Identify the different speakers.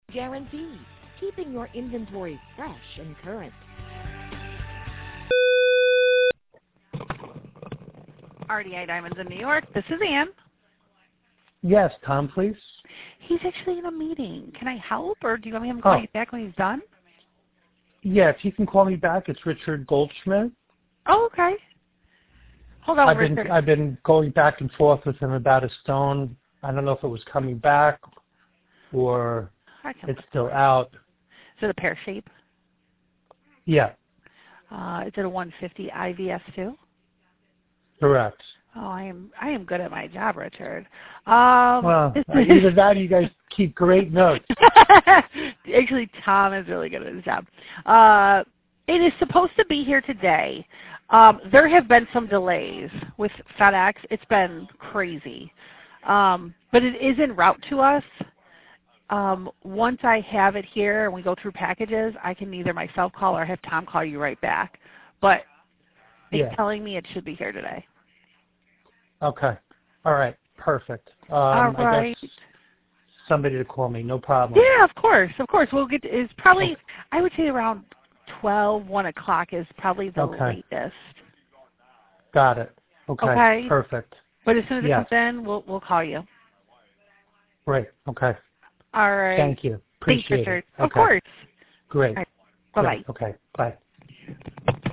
Speaker 1: Guarantee, keeping your inventory fresh and current.
Speaker 2: RDI Diamonds in New York. This is Ann.
Speaker 3: Yes, Tom, please.
Speaker 2: He's actually in a meeting. Can I help, or do you want him to call you back when he's done?
Speaker 3: Yeah, if you can call me back, it's Richard Goldschmidt.
Speaker 2: Oh, okay. Hold on, Richard.
Speaker 3: I've been going back and forth with him about a stone. I don't know if it was coming back or it's still out.
Speaker 2: Is it a pear shape?
Speaker 3: Yeah.
Speaker 2: Is it a 150 IVS2?
Speaker 3: Correct.
Speaker 2: Oh, I am good at my job, Richard.
Speaker 3: Well, either that or you guys keep great notes.
Speaker 2: Actually, Tom is really good at his job. It is supposed to be here today. There have been some delays with FedEx. It's been crazy. But it is en route to us. Once I have it here and we go through packages, I can either myself call or have Tom call you right back. But it's telling me it should be here today.
Speaker 3: Okay. All right. Perfect.
Speaker 2: All right.
Speaker 3: I guess somebody to call me. No problem.
Speaker 2: Yeah, of course. Of course. We'll get. It's probably. I would say around 12, 1 o'clock is probably the latest.
Speaker 3: Got it. Okay. Perfect.
Speaker 2: But as soon as it comes in, we'll call you.
Speaker 3: Great. Okay.
Speaker 2: All right.
Speaker 3: Thank you. Appreciate
Speaker 2: Thanks, Richard.
Speaker 3: it.
Speaker 2: Of course.
Speaker 3: Great.
Speaker 2: Right. Bye-bye.
Speaker 3: Okay. Bye.